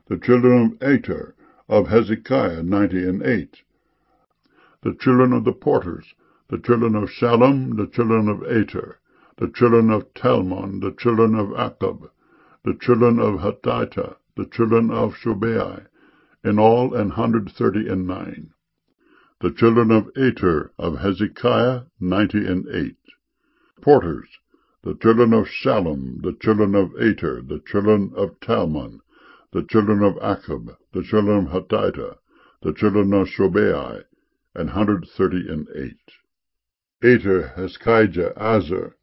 The children of Ater, of Hezekiah, 90. The children of the porters, the children of Shallum, the children of Ater, the children of Talmon, the children of Akkub, the children of Hatita, the children of Shobai, in all 139. The children of Ater, of Hezekiah, 90. Porters, the children of Shallum, the children of Ater, the children of Talmon, the children of Akkub, the children of Hatita, the children of Shobai, 138. Ater, Hezkiah, Azar,